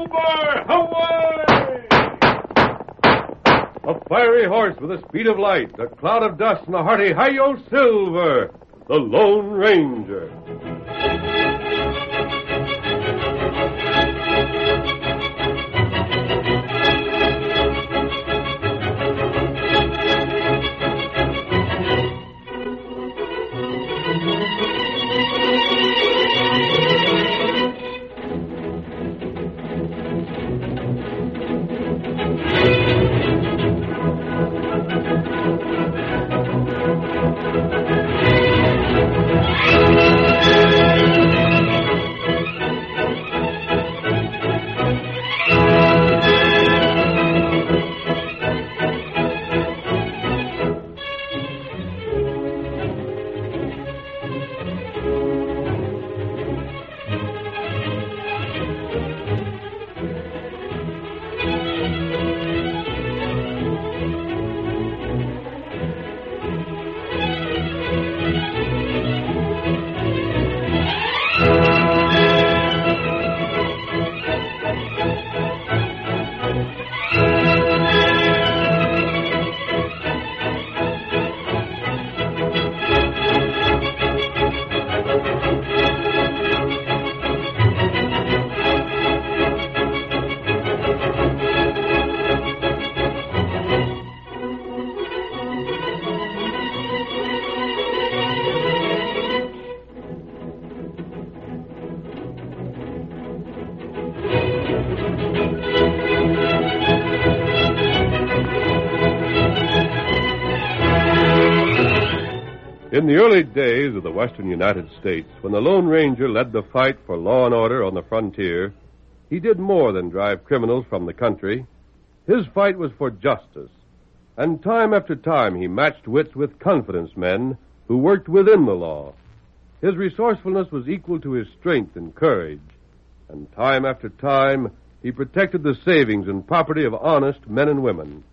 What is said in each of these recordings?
Silver! Away! A fiery horse with the speed of light, a cloud of dust, and a hearty Hi-Yo Silver, the Lone Ranger. In the early days of the western United States, when the Lone Ranger led the fight for law and order on the frontier, he did more than drive criminals from the country. His fight was for justice, and time after time he matched wits with confidence men who worked within the law. His resourcefulness was equal to his strength and courage, and time after time he protected the savings and property of honest men and women.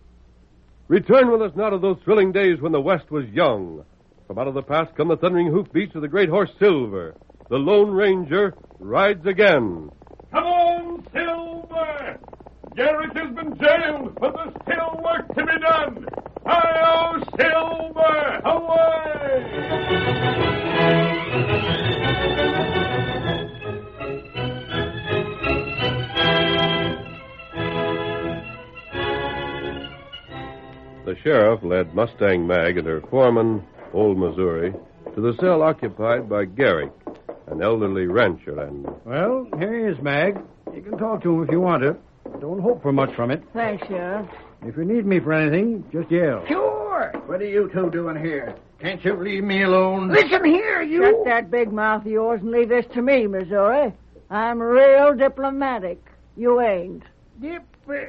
Return with us now to those thrilling days when the West was young. From out of the past come the thundering hoofbeats of the great horse Silver. The Lone Ranger rides again. Come on, Silver! Garrett has been jailed, but there's still work to be done. Hi-yo, Silver! Away! The sheriff led Mustang Mag and her foreman, Old Missouri, to the cell occupied by Garrick, an elderly rancher. And well, here he is, Mag. You can talk to him if you want to. Don't hope for much from it. Thanks, Sheriff. If you need me for anything, just yell. Sure. What are you two doing here? Can't you leave me alone? Listen here, you. Shut that big mouth of yours and leave this to me, Missouri. I'm real diplomatic. You ain't. Dip.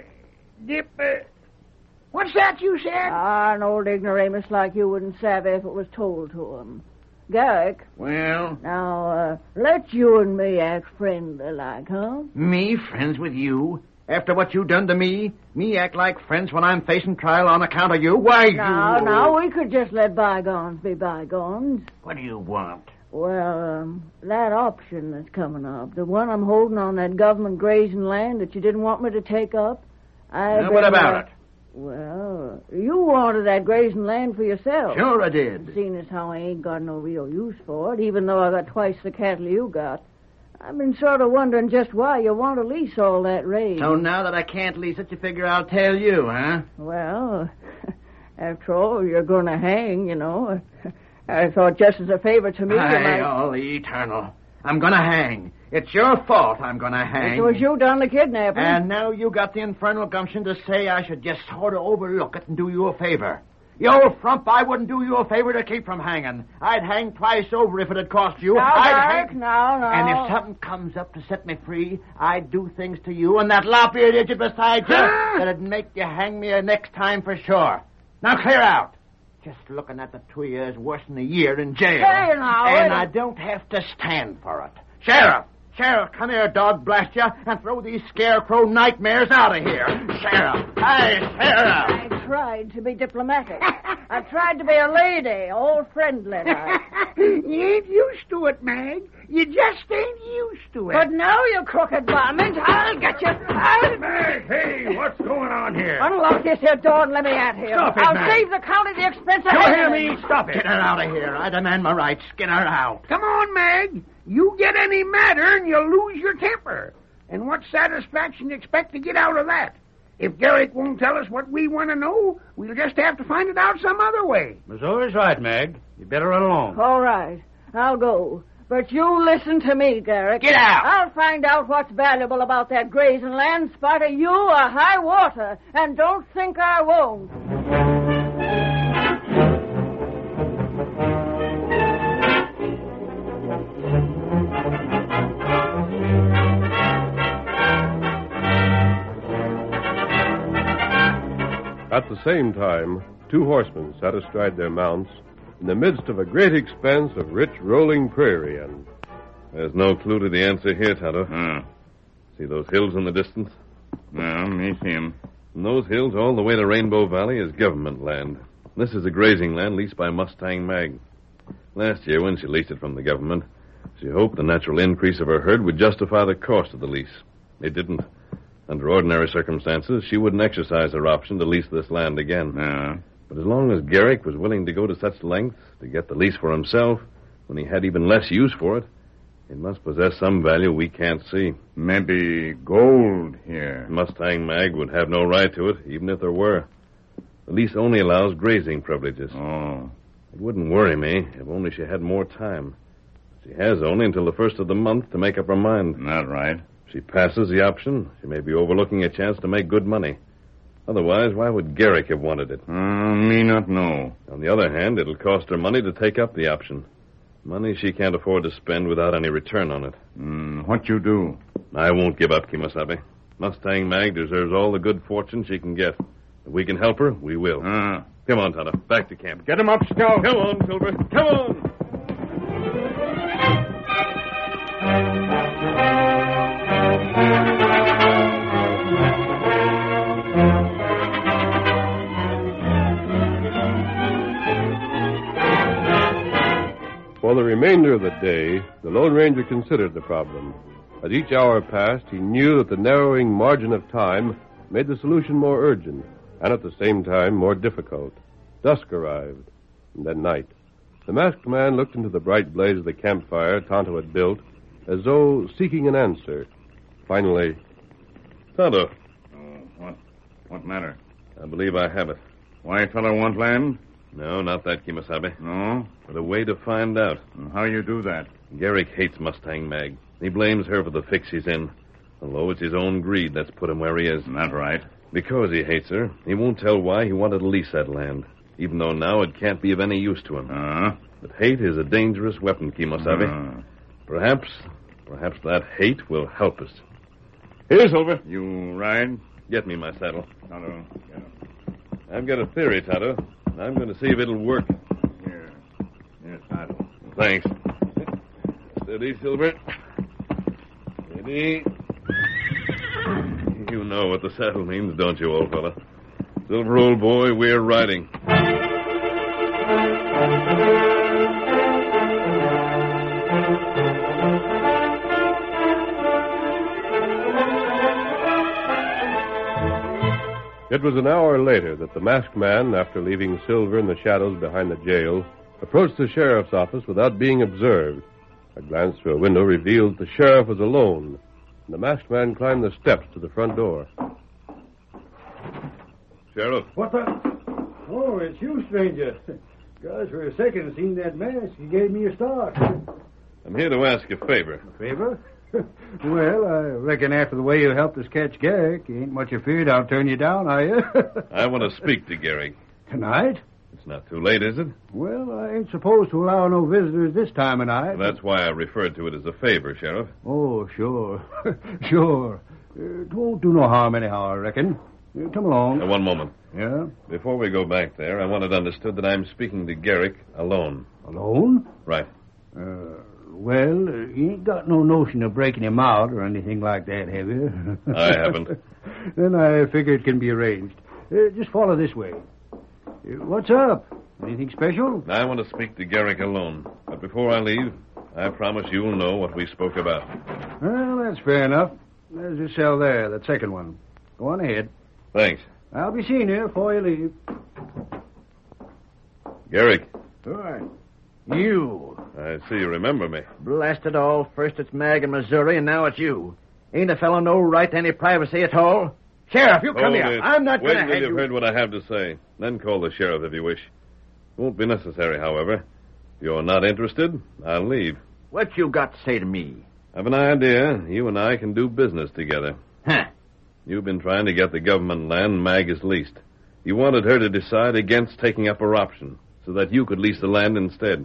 What's that you said? An old ignoramus like you wouldn't savvy if it was told to him. Garrick. Well? Now, let you and me act friendly like, huh? Me friends with you? After what you done to me? Me act like friends when I'm facing trial on account of you? Why, Now, we could just let bygones be bygones. What do you want? Well, that option that's coming up, the one I'm holding on that government grazing land that you didn't want me to take up. What about it? Well, you wanted that grazing land for yourself. Sure I did. Seeing as how I ain't got no real use for it, even though I got twice the cattle you got. I've been sort of wondering just why you want to lease all that range. So now that I can't lease it, you figure I'll tell you, huh? Well, after all, you're going to hang, you know. I thought just as a favor to me, you might... all eternal. I'm going to hang. It's your fault I'm going to hang. It was you done the kidnapping. And now you got the infernal gumption to say I should just sort of overlook it and do you a favor. You old frump, I wouldn't do you a favor to keep from hanging. I'd hang twice over if it had cost you. No. And if something comes up to set me free, I'd do things to you and that lop-eared idiot beside you that'd make you hang me next time for sure. Now clear out. Just looking at the 2 years worse than a year in jail. Hey, now, and I don't have to stand for it. Sheriff, come here, dog blast you, and throw these scarecrow nightmares out of here. Sheriff. Hey, Sheriff. tried to be diplomatic. I tried to be a lady, all friendly. You ain't used to it, Mag. You just ain't used to it. But now, you crooked varmint, I'll get you. Mag, hey, what's going on here? Unlock this here door and let me out here. Stop it, I'll Mag. save the county the expense of You hear handling. me? Stop it. Get her out of here. I demand my rights. Get her out. Come on, Mag. You get any madder and you'll lose your temper. And what satisfaction you expect to get out of that? If Garrick won't tell us what we want to know, we'll just have to find it out some other way. Missouri's right, Mag. You better run along. All right, I'll go. But you listen to me, Garrick. Get out. I'll find out what's valuable about that grazing land, spite of you or high water. And don't think I won't. At the same time, two horsemen sat astride their mounts in the midst of a great expanse of rich rolling prairie, and there's no clue to the answer here, Tonto. See those hills in the distance? No, me see 'em. From those hills all the way to Rainbow Valley is government land. This is a grazing land leased by Mustang Mag. Last year, when she leased it from the government, she hoped the natural increase of her herd would justify the cost of the lease. It didn't. Under ordinary circumstances, she wouldn't exercise her option to lease this land again. But as long as Garrick was willing to go to such lengths to get the lease for himself, when he had even less use for it, it must possess some value we can't see. Maybe gold here. Mustang Mag would have no right to it, even if there were. The lease only allows grazing privileges. Oh. It wouldn't worry me if only she had more time. She has only until the first of the month to make up her mind. Not right. If she passes the option, she may be overlooking a chance to make good money. Otherwise, why would Garrick have wanted it? Me not know. On the other hand, it'll cost her money to take up the option. Money she can't afford to spend without any return on it. What you do? I won't give up, Kimasabi. Mustang Mag deserves all the good fortune she can get. If we can help her, we will. Come on, Tonto. Back to camp. Get him up, Scout. Come on, Silver. Come on! For the remainder of the day, the Lone Ranger considered the problem. As each hour passed, he knew that the narrowing margin of time made the solution more urgent, and at the same time more difficult. Dusk arrived, and then night. The masked man looked into the bright blaze of the campfire Tonto had built, as though seeking an answer. Finally, Tonto, What matter? I believe I have it. White fellow want land? No, not that, Kimasabi. No? But a way to find out. How you do that? Garrick hates Mustang Mag. He blames her for the fix he's in. Although it's his own greed that's put him where he is. Not right. Because he hates her, he won't tell why he wanted to lease that land, even though now it can't be of any use to him. But hate is a dangerous weapon, Kimasabi. Perhaps that hate will help us. Here, Silver. You ride? Get me my saddle. Tonto, get him. I've got a theory, Tonto. I'm going to see if it'll work. Here, saddle. Thanks. Steady, Silver. Steady. You know what the saddle means, don't you, old fella? Silver, old boy, we're riding. it was an hour later that the masked man, after leaving Silver in the shadows behind the jail, approached the sheriff's office without being observed. A glance through a window revealed the sheriff was alone, and the masked man climbed the steps to the front door. Sheriff. What the? Oh, it's you, stranger. Gosh, for a second, seeing that mask, you gave me a start. I'm here to ask a favor. Favor? Well, I reckon after the way you helped us catch Garrick, you ain't much afraid I'll turn you down, are you? I want to speak to Garrick. Tonight? It's not too late, is it? Well, I ain't supposed to allow no visitors this time of night. That's why I referred to it as a favor, Sheriff. Oh, sure. Sure. It won't do no harm anyhow, I reckon. Come along. One moment. Yeah? Before we go back there, I want it understood that I'm speaking to Garrick alone. Alone? Right. Well, you ain't got no notion of breaking him out or anything like that, have you? I haven't. Then I figure it can be arranged. Just follow this way. What's up? Anything special? I want to speak to Garrick alone. But before I leave, I promise you'll know what we spoke about. Well, that's fair enough. There's your cell there, that second one. Go on ahead. Thanks. I'll be seeing you before you leave. Garrick, Sure. You. I see you remember me. Blast it all. First it's Mag in Missouri, and now it's you. Ain't a fellow no right to any privacy at all? Sheriff, you come Hold here. it. I'm not Wait going to until have you've you... heard what I have to say. Then call the sheriff if you wish. Won't be necessary, however. If you're not interested, I'll leave. What you got to say to me? I've an idea. You and I can do business together. Huh. You've been trying to get the government land Mag has leased. You wanted her to decide against taking up her option so that you could lease the land instead.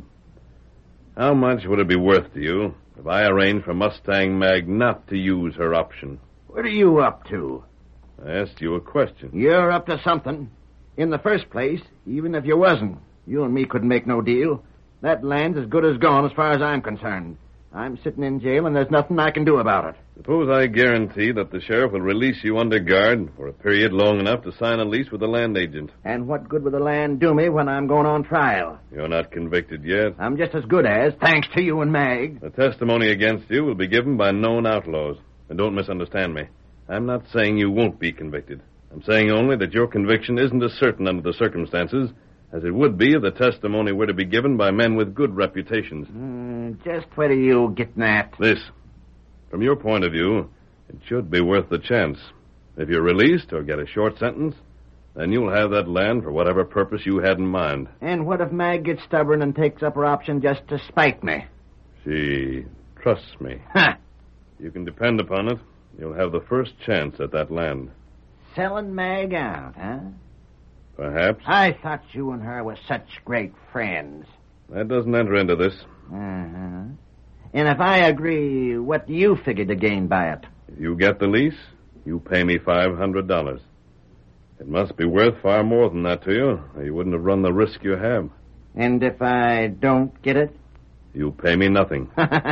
How much would it be worth to you if I arranged for Mustang Mag not to use her option? What are you up to? I asked you a question. You're up to something. In the first place, even if you wasn't, you and me couldn't make no deal. That land's as good as gone as far as I'm concerned. I'm sitting in jail, and there's nothing I can do about it. Suppose I guarantee that the sheriff will release you under guard for a period long enough to sign a lease with the land agent. And what good will the land do me when I'm going on trial? You're not convicted yet. I'm just as good as, thanks to you and Mag. The testimony against you will be given by known outlaws. And don't misunderstand me. I'm not saying you won't be convicted. I'm saying only that your conviction isn't as certain under the circumstances as it would be if the testimony were to be given by men with good reputations. Just what are you getting at? This. From your point of view, it should be worth the chance. If you're released or get a short sentence, then you'll have that land for whatever purpose you had in mind. And what if Mag gets stubborn and takes up her option just to spite me? She trusts me. Ha! You can depend upon it. You'll have the first chance at that land. Selling Mag out, huh? Perhaps. I thought you and her were such great friends. That doesn't enter into this. Uh-huh. And if I agree, what do you figure to gain by it? If you get the lease, you pay me $500. It must be worth far more than that to you, or you wouldn't have run the risk you have. And if I don't get it? You pay me nothing.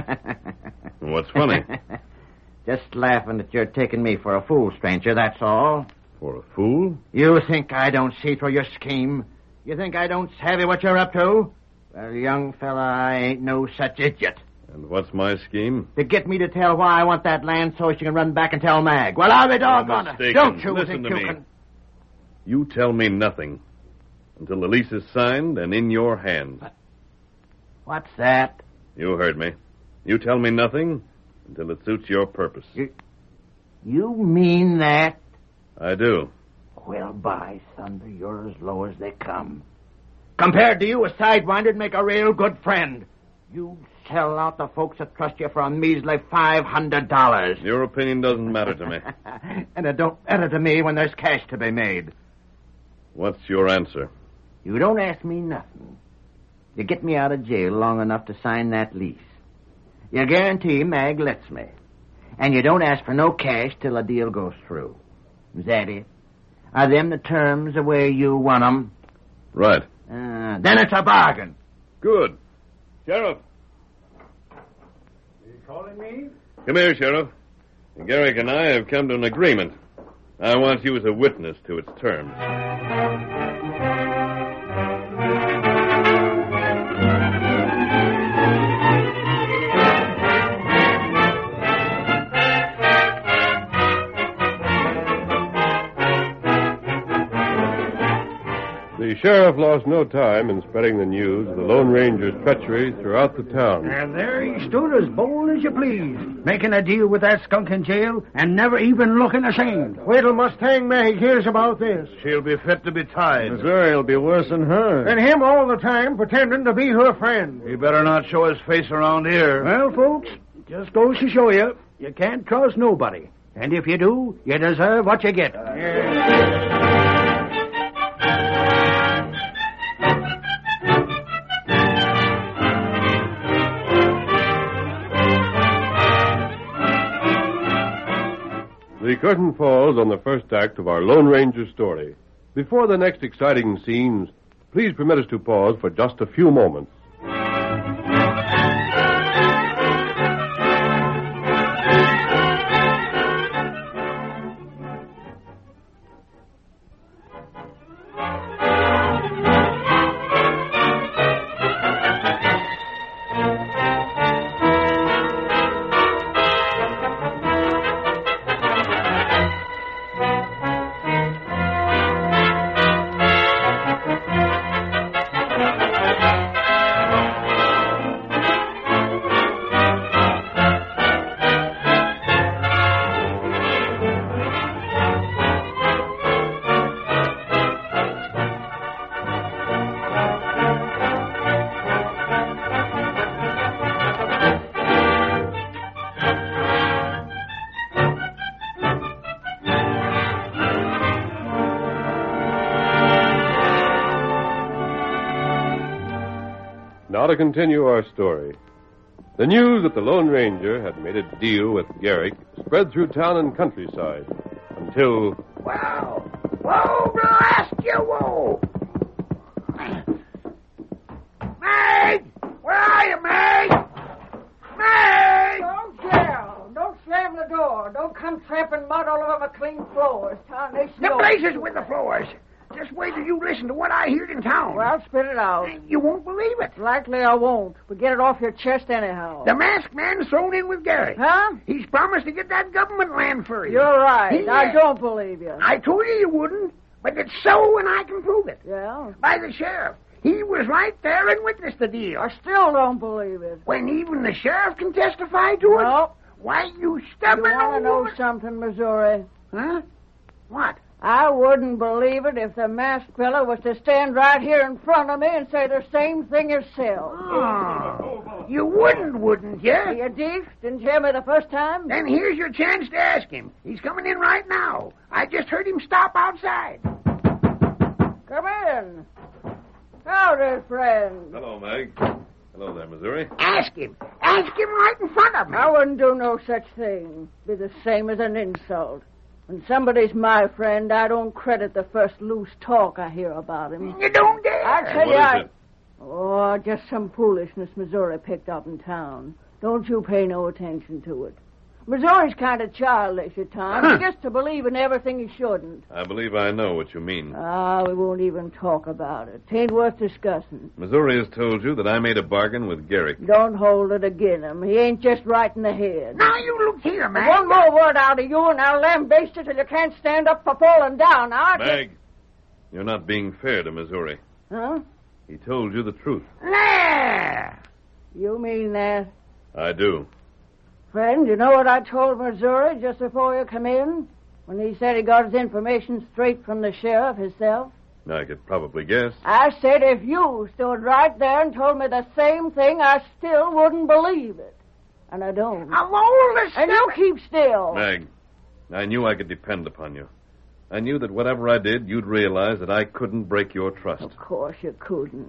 What's funny? Just laughing that you're taking me for a fool, stranger, that's all. For a fool? You think I don't see through your scheme? You think I don't savvy what you're up to? Well, young fella, I ain't no such idiot. And what's my scheme? To get me to tell why I want that land so she can run back and tell Mag. Well, I'll be doggone it. mistaken. Don't you Listen think to you me. can... You tell me nothing until the lease is signed and in your hands. What's that? You heard me. You tell me nothing until it suits your purpose. You mean that? I do. Well, by thunder, you're as low as they come. Compared to you, a sidewinder'd make a real good friend. You sell out the folks that trust you for a measly $500. Your opinion doesn't matter to me. And it don't matter to me when there's cash to be made. What's your answer? You don't ask me nothing. You get me out of jail long enough to sign that lease. You guarantee Mag lets me. And you don't ask for no cash till the deal goes through. Is that it? Are them the terms the way you want 'em? Right. Then it's a bargain. Good. Sheriff. You calling me? Come here, Sheriff. Garrick and I have come to an agreement. I want you as a witness to its terms. The sheriff lost no time in spreading the news of the Lone Ranger's treachery throughout the town. And there he stood as bold as you please, making a deal with that skunk in jail and never even looking ashamed. Wait till Mustang Mag hears about this. She'll be fit to be tied. Missouri'll be worse than her. And him all the time pretending to be her friend. He better not show his face around here. Well, folks, just goes to show you, you can't trust nobody. And if you do, you deserve what you get. The curtain falls on the first act of our Lone Ranger story. Before the next exciting scenes, please permit us to pause for just a few moments. Now to continue our story. The news that the Lone Ranger had made a deal with Garrick spread through town and countryside until... Whoa! Whoa, blast you, whoa! Meg! Where are you, Meg? Meg! Don't yell. Don't slam the door. Don't come tramping mud all over my clean floors. Tarnation. The blazes with the floors. Just wait till you listen to what I heard in town. Well, spit it out. You won't believe it. Likely I won't. But get it off your chest anyhow. The masked man's thrown in with Garrick. Huh? He's promised to get that government land for you. You're right. He- I don't believe you. I told you wouldn't, but it's so, and I can prove it. Yeah? By the sheriff. He was right there and witnessed the deal. I still don't believe it. When even the sheriff can testify to it? No. Why, you You stubborn want to old know woman. something, Missouri? Huh? What? I wouldn't believe it if the masked fellow was to stand right here in front of me and say the same thing himself. Oh. You wouldn't you? You deef? Didn't you hear me the first time? Then here's your chance to ask him. He's coming in right now. I just heard him stop outside. Come in. Howdy, friend. Hello, Meg. Hello there, Missouri. Ask him. Ask him right in front of me. I wouldn't do no such thing. Be the same as an insult. When somebody's my friend, I don't credit the first loose talk I hear about him. You don't dare. I tell What you, is it? Oh, just some foolishness Missouri picked up in town. Don't you pay no attention to it. Missouri's kind of childish at times. He gets to believe in everything he shouldn't. I believe I know what you mean. We won't even talk about it. 'Tain't worth discussing. Missouri has told you that I made a bargain with Garrick. Don't hold it again him. He ain't just right in the head. Now you look here, man. One more word out of you, and I'll lambaste you till you can't stand up for falling down. Now, Meg, you're not being fair to Missouri. Huh? He told you the truth. There. You mean that? I do. Friend, you know what I told Missouri just before you come in? When he said he got his information straight from the sheriff himself? I could probably guess. I said if you stood right there and told me the same thing, I still wouldn't believe it. And I don't. Hello, listen. And you keep still. Meg, I knew I could depend upon you. I knew that whatever I did, you'd realize that I couldn't break your trust. Of course you couldn't.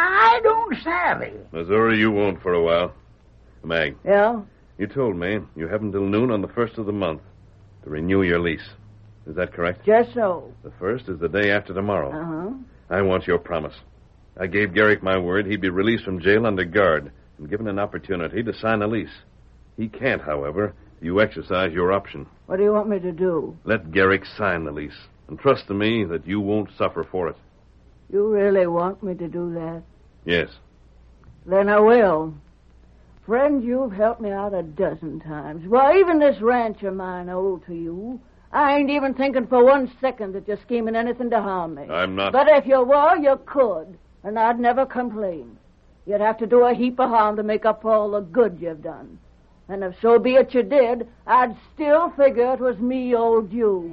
I don't savvy. Missouri, you won't for a while. Meg, Yeah? you told me you have until noon on the 1st of the month to renew your lease. Is that correct? Just so. The 1st is the day after tomorrow. Uh-huh. I want your promise. I gave Garrick my word he'd be released from jail under guard and given an opportunity to sign a lease. He can't, however, if you exercise your option. What do you want me to do? Let Garrick sign the lease, and trust to me that you won't suffer for it. You really want me to do that? Yes. Then I will. Friend, you've helped me out a dozen times. Well, even this ranch of mine I owe to you. I ain't even thinking for 1 second that you're scheming anything to harm me. I'm not. But if you were, you could. And I'd never complain. You'd have to do a heap of harm to make up for all the good you've done. And if so be it you did, I'd still figure it was me you owed you.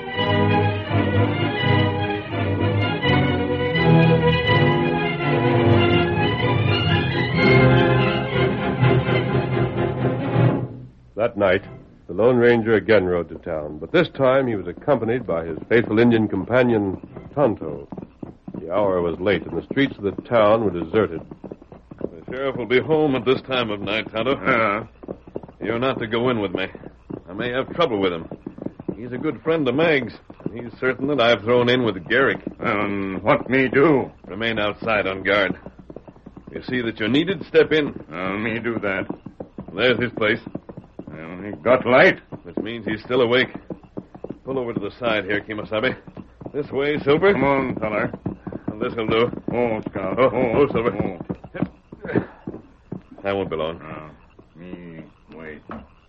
That night, the Lone Ranger again rode to town, but this time he was accompanied by his faithful Indian companion, Tonto. The hour was late, and the streets of the town were deserted. The sheriff will be home at this time of night, Tonto. You're not to go in with me. I may have trouble with him. He's a good friend of Meg's. He's certain that I've thrown in with Garrick. What me do? Remain outside on guard. You see that you're needed, step in. Me do that. There's his place. He got light. Which means he's still awake. Pull over to the side here, Kimasabi. This way, Silver. Come on, feller. And this'll do. Oh, Scout. Oh, Silver. Oh. That won't be long. Me wait.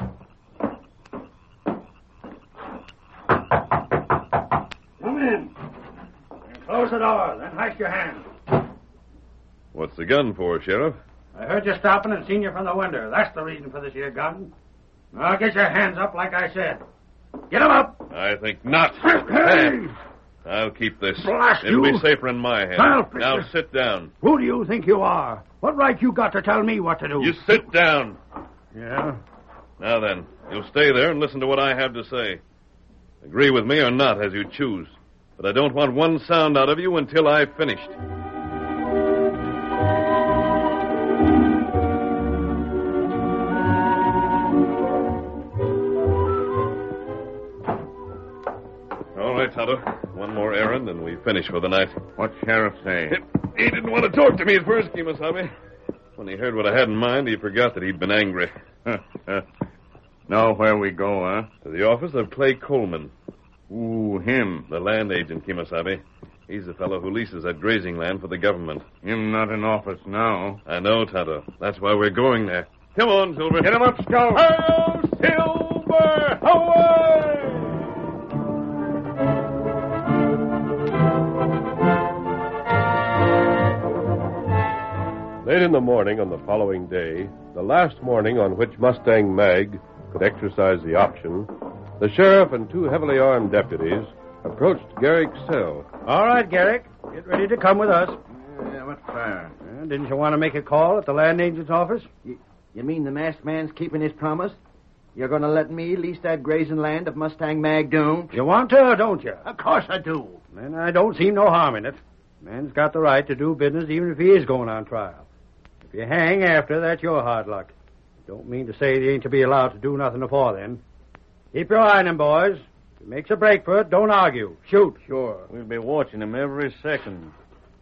Come in. Close the door, then hike your hand. What's the gun for, Sheriff? I heard you stopping and seen you from the window. That's the reason for this here gun. Now get your hands up like I said. Get 'em up. I think not. Hey! I'll keep this. Blast It'll you. be safer in my hand. I'll fix Now it. sit down. Who do you think you are? What right you got to tell me what to do? You sit down. Yeah? Now then, you'll stay there and listen to what I have to say. Agree with me or not, as you choose. But I don't want one sound out of you until I've finished. right, Tonto. One more errand, and we finish for the night. What's Sheriff say? He didn't want to talk to me at first, Kimasabi. When he heard what I had in mind, he forgot that he'd been angry. Know where we go, huh? To the office of Clay Coleman, Ooh, him. the land agent, Kimasabi. He's the fellow who leases that grazing land for the government. Him not in office now. I know, Tonto. That's why we're going there. Come on, Silver. Get him up, Scout. Hi-yo, Silver! Away! Late in the morning on the following day, the last morning on which Mustang Mag could exercise the option, the sheriff and two heavily armed deputies approached Garrick's cell. All right, Garrick. Get ready to come with us. Yeah, what for? Didn't you want to make a call at the land agent's office? You mean the masked man's keeping his promise? You're going to let me lease that grazing land if Mustang Mag don't? You want to or don't you? Of course I do. Then I don't see no harm in it. Man's got the right to do business even if he is going on trial. If you hang after, that's your hard luck. Don't mean to say you ain't to be allowed to do nothing afore then. Keep your eye on him, boys. If he makes a break for it, don't argue. Shoot. Sure. We'll be watching him every second.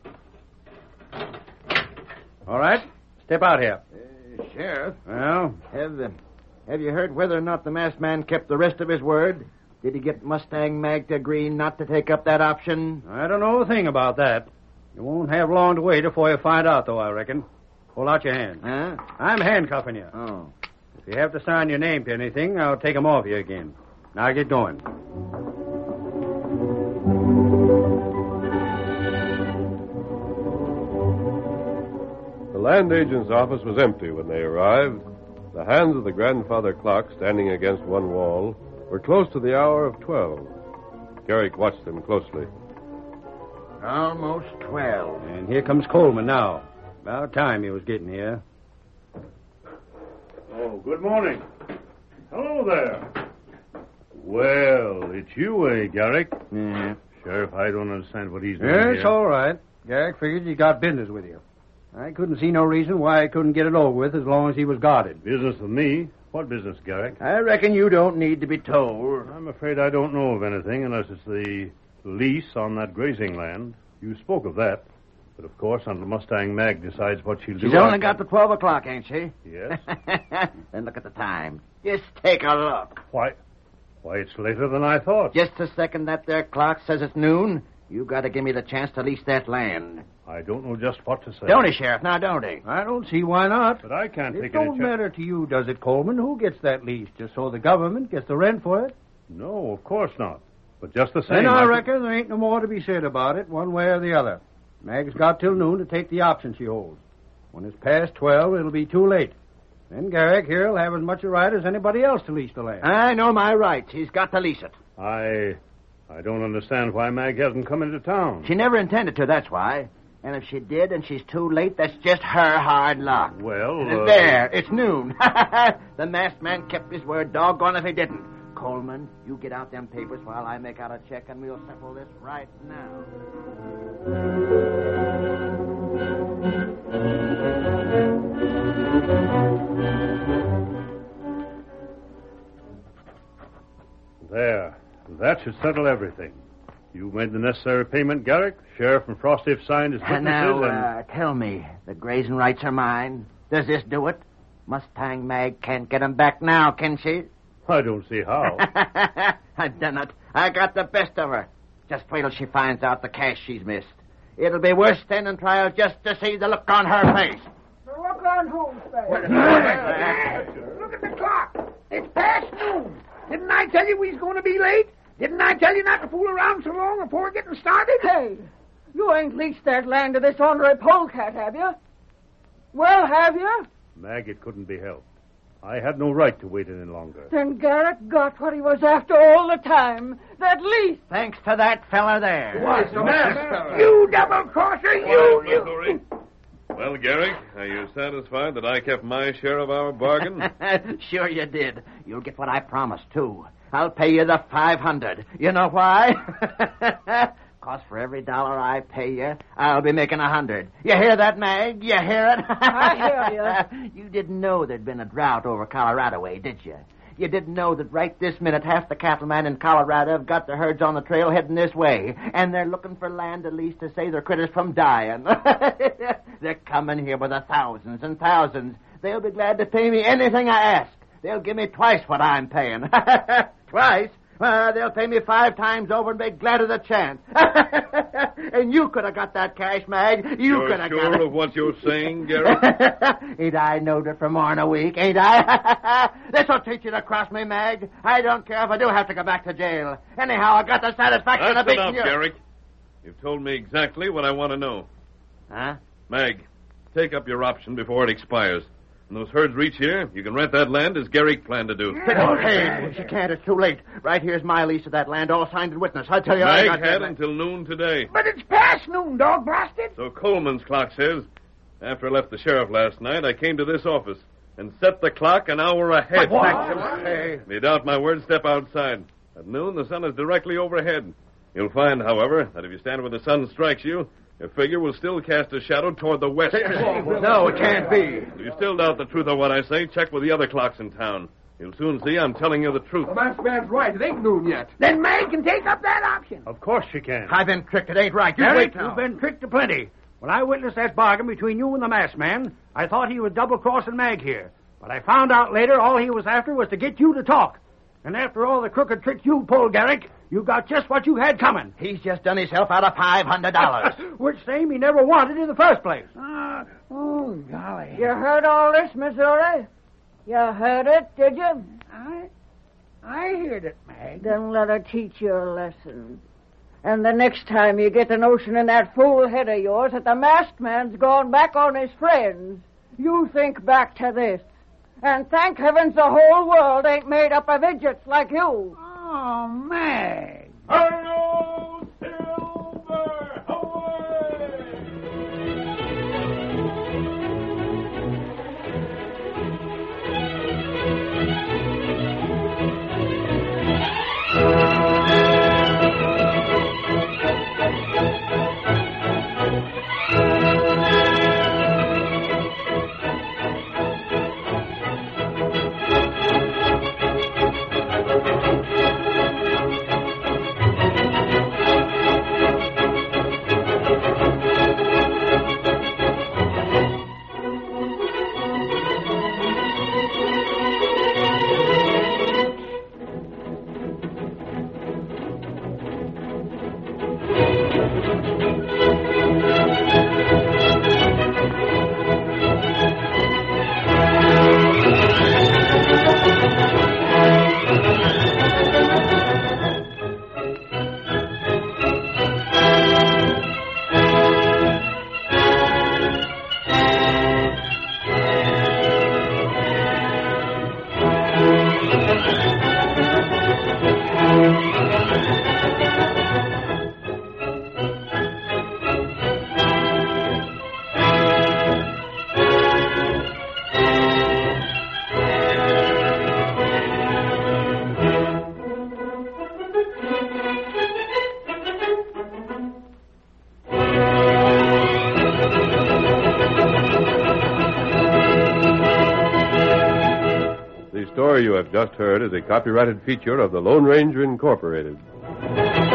All right. Step out here. Sheriff, Well, have you heard whether or not the masked man kept the rest of his word? Did he get Mustang Mag to agree not to take up that option? I don't know a thing about that. You won't have long to wait before you find out, though, I reckon. Hold out your hand. Huh? I'm handcuffing you. Oh. If you have to sign your name to anything, I'll take 'em off you again. Now get going. The land agent's office was empty when they arrived. The hands of the grandfather clock, standing against one wall, were close to the hour of 12. Garrick watched them closely. Almost 12. And here comes Coleman now. About time he was getting here. Oh, good morning. Hello there. Well, it's you, Garrick? Yeah. Sheriff, I don't understand what he's doing Yeah, here. it's all right. Garrick figured he got business with you. I couldn't see no reason why he couldn't get it over with as long as he was guarded. Business with me? What business, Garrick? I reckon you don't need to be told. I'm afraid I don't know of anything unless it's the lease on that grazing land. You spoke of that. But, of course, until Mustang Mag decides what she'll do... She's only got the 12 o'clock, ain't she? Yes. Then look at the time. Just take a look. Why, it's later than I thought. Just the second that there clock says it's noon, you got to give me the chance to lease that land. I don't know just what to say. Don't he, Sheriff? Now, don't he? I don't see why not. But I can't It take don't any matter to you, does it, Coleman? Who gets that lease? Just so the government gets the rent for it? No, of course not. But just the same... Then I reckon there ain't no more to be said about it, one way or the other. Mag's got till noon to take the option she holds. When it's past 12, it'll be too late. Then Garrick here'll have as much a right as anybody else to lease the land. I know my rights. He's got to lease it. I don't understand why Mag hasn't come into town. She never intended to, that's why. And if she did and she's too late, that's just her hard luck. Well, There, it's noon. The masked man kept his word, doggone if he didn't. Coleman, you get out them papers while I make out a check, and we'll settle this right now. There. That should settle everything. You made the necessary payment, Garrick. Sheriff and Frosty have signed his witnesses, Now, tell me, the grazing rights are mine. Does this do it? Mustang Mag can't get 'em back now, can she? I don't see how. I've done it. I got the best of her. Just wait till she finds out the cash she's missed. It'll be worth standing trial just to see the look on her face. Look on whose face? Look at the clock. It's past noon. Didn't I tell you we was going to be late? Didn't I tell you not to fool around so long before getting started? Hey, you ain't leased that land to this ornery polecat, have you? Well, have you? Mag, it couldn't be helped. I had no right to wait any longer. Then Garrett got what he was after all the time. That lease. Thanks to that fella there. You double-crosser, you... Well, Garrick, are you satisfied that I kept my share of our bargain? Sure you did. You'll get what I promised, too. I'll pay you the $500. You know why? 'Cause for every dollar I pay you, I'll be making $100. You hear that, Mag? You hear it? I hear you. You didn't know there'd been a drought over Colorado way, did you? You didn't know that right this minute half the cattlemen in Colorado have got their herds on the trail heading this way, and they're looking for land at least to save their critters from dying. They're coming here by the thousands and thousands. They'll be glad to pay me anything I ask. They'll give me twice what I'm paying. Twice? They'll pay me 5 times over and be glad of the chance. And you could have got that cash, Mag. You're could have sure got it. of what you're saying, Gary? Ain't I knowed it for more'n a week, ain't I? This'll teach you to cross me, Mag. I don't care if I do have to go back to jail. Anyhow, I got the satisfaction That's of beating enough, you. Garrick. You've told me exactly what I want to know. Huh? Mag, take up your option before it expires. When those herds reach here, you can rent that land as Garrick planned to do. Okay, she can't. It's too late. Right here's my lease of that land, all signed and witnessed. I tell you, I Mag got had that. until noon today. But it's past noon, dog blasted. So Coleman's clock says. After I left the sheriff last night, I came to this office and set the clock an hour ahead. Hey. If you doubt my word, step outside. At noon, the sun is directly overhead. You'll find, however, that if you stand where the sun strikes you, your figure will still cast a shadow toward the west. No, it can't be. If you still doubt the truth of what I say, check with the other clocks in town. You'll soon see I'm telling you the truth. The masked man's right. It ain't noon yet. Then Mag can take up that option. Of course she can. I've been tricked. It ain't right. You Eric, wait now. you've been tricked to plenty. When I witnessed that bargain between you and the masked man, I thought he was double-crossing Mag here. But I found out later all he was after was to get you to talk. And after all the crooked tricks you pulled, Garrick, you got just what you had coming. He's just done himself out of $500. Which same he never wanted in the first place. Oh, golly. You heard all this, Missouri? You heard it, did you? I heard it, Mag. Then let her teach you a lesson. And the next time you get the notion in that fool head of yours that the masked man's gone back on his friends, you think back to this. And thank heavens the whole world ain't made up of idiots like you. Oh, Mag. Hello, Silver! Away! The story you have just heard is a copyrighted feature of the Lone Ranger Incorporated.